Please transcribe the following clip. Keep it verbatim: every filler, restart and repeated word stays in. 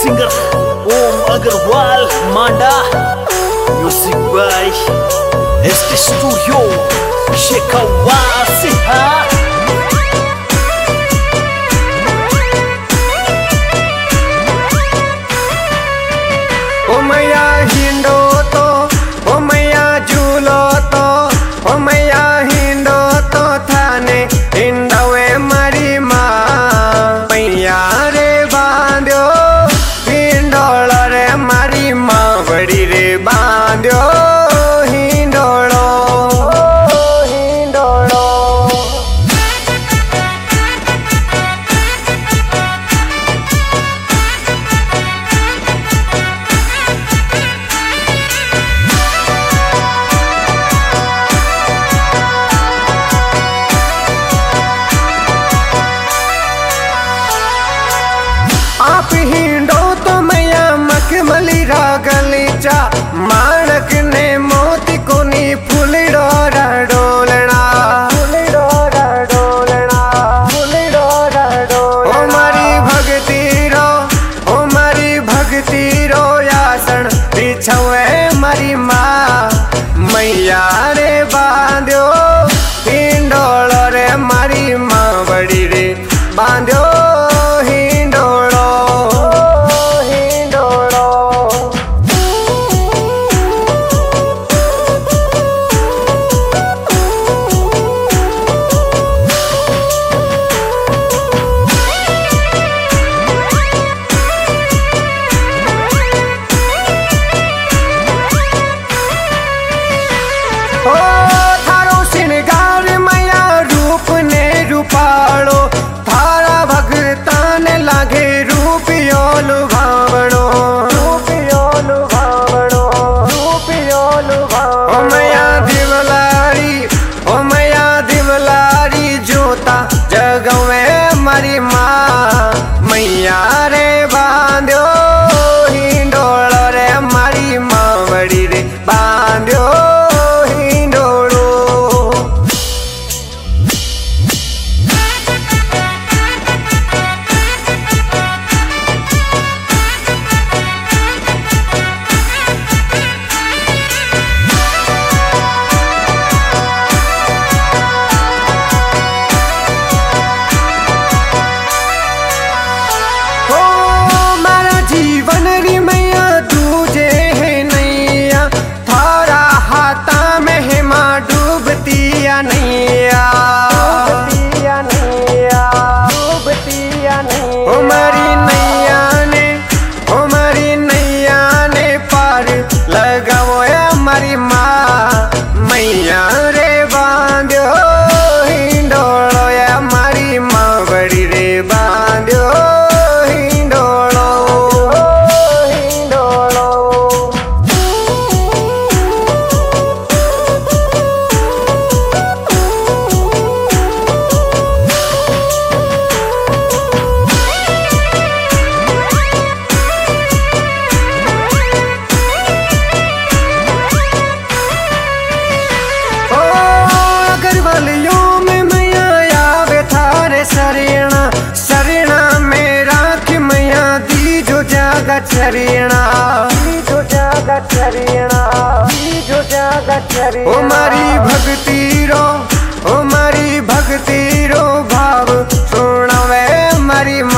Singer Om Agrawal Manda, music by SK studio Shekhawasi. ओ मैया हिंडो तो, ओ मैया झूलो तो, ओ मैया हिंडो तो थाने हिंडवे मारी माँ। मैया रे बांध्यो हिंडोल रे मारी माँ, बड़ी रे बांध्यो हिंडोलो हिंडोलो। आप हिंडो तो मैया मखमली रा गलीचा, माणक ने मोती कोनी फूल डोरा डोलना, फूल डोरा डोलना, फूल डोरा डोलना। ओ मारी भक्ति रो, ओ मारी भक्ति रो यासन बिछवे मारी माँ। मैया रे बांध्यो हिंडोल रे मारी माँ, बड़ी रे बांध्यो हिंडोलो हिंडोलो। ओ थारो श्रृंगार मैया रूप ने रूपालो, थारा भगतान लागे रूपियो लुभावणो, रूपियो लुभावणो, रूपियो लुभावणो। ओ मैया दिवलारी, ओ मैया दिवलारी जोता जगवे मारी माँ। मैया रे बांध्यो हिंडोल रे मारी माँ, बड़ी रे बांध्यो हिंडोलो। जीवन री मैया दूजे है नैया, थारा हाथा में है माँ डूबती या नैया, डूबती या नैया, डूबती या नैया। ओ मारी नैया ने, ओ मारी नैया ने पार लगावो या मारी माँ। मैया रे बांध्यो हिंडोलो या मारी माँ, बड़ी रे बांध्यो हिंडोलो हिंडोलो। ओ अगरवालियों में मैया आवे थारे सरेणा, सरेणा में राख मैया दी जो जागा चरेणा, दी जो जागा चरेणा, दी जो जागा चरेणा। ओ मारी भक्ति रो, ओ मारी भक्ति रो भाव सुनवे मारी